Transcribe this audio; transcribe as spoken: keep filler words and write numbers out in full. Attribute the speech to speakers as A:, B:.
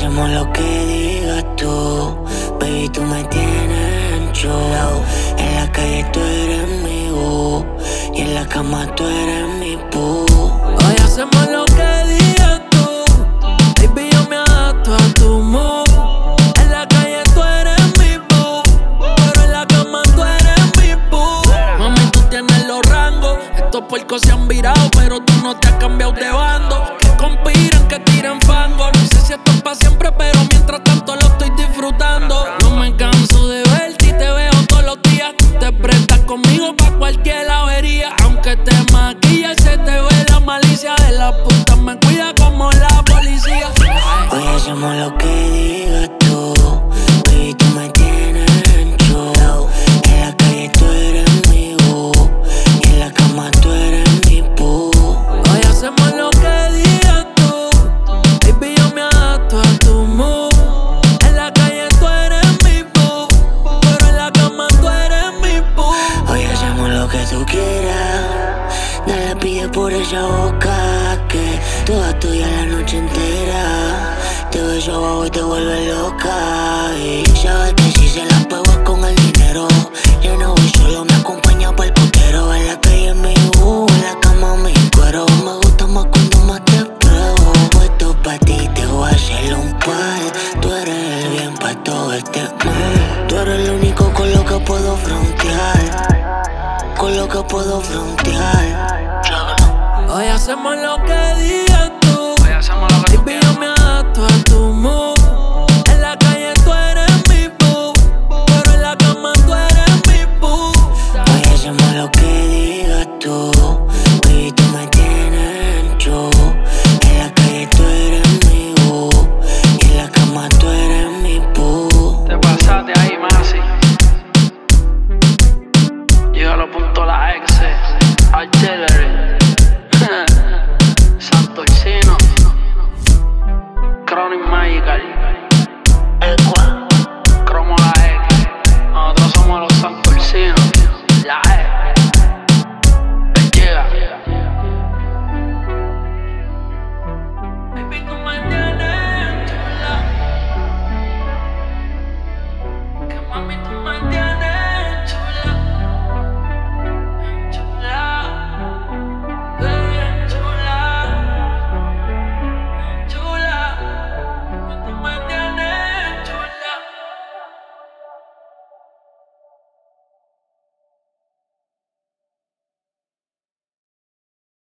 A: hacemos lo que digas tú. Baby, tú me tienes en show. En la calle tú eres mi boo y en la cama tú eres mi boo.
B: Hoy hacemos lo que digas tú. Baby, yo me adapto a tu mood. En la calle tú eres mi boo, pero en la cama tú eres mi boo. Mami, tú tienes los rangos. Estos puercos se han virado, pero tú no te has cambiado de bando. Que conspiran, que tiran fango. No sé si esto es pa' siempre, pero mientras tanto lo estoy disfrutando. No me canso de verte y te veo todos los días. Te prestas conmigo pa' cualquier avería. Aunque te maquillas, se te ve la malicia de la puta. Me cuida como la policía.
A: Hoy hacemos lo que digas tú. Baby, tú me tienes en show. En la calle tú eres mi boo y en la cama tú eres mi boo.
B: Hoy hacemos lo que digas tú. Baby, yo me adapto a tu mood. En la calle tú eres mi boo, pero en la cama tú eres mi boo.
A: Hoy hacemos lo que tú quieras. Dale, pide por esa boca que toda tuya la noche entera. Te beso abajo y te vuelve loca. Y sabes que si se la pego es con el dinero. Yo no voy solo, me acompaña pa'l putero. En la calle mi boo, en la cama mi cuero. Me gusta más cuando más te pruebo. Puesto pa' ti te voy a hacer un par. Tú eres el bien pa' todo este mal. Tú eres el único con lo que puedo frontear. Con lo que puedo frontear.
B: Hoy hacemos lo que digas tú.
C: Hoy hacemos lo que tú
B: Baby, yo me adapto a tu mood. En la calle tú eres mi boo, pero en la cama tú eres mi boo.
A: Hoy hacemos lo que digas tú. Baby, tú me tienes en show. En la calle tú eres mi boo y en la cama tú eres mi boo.
C: Te pasaste ahí, Masi. Llega a los puntos la ex. Artillery. Santorcino. Chronic Magical.
A: Equa.
C: Cromo la X. Nosotros somos los Santorcinos. La X. Les llega.
B: Baby, tú me tienes chula. Que mami, tú me tienes.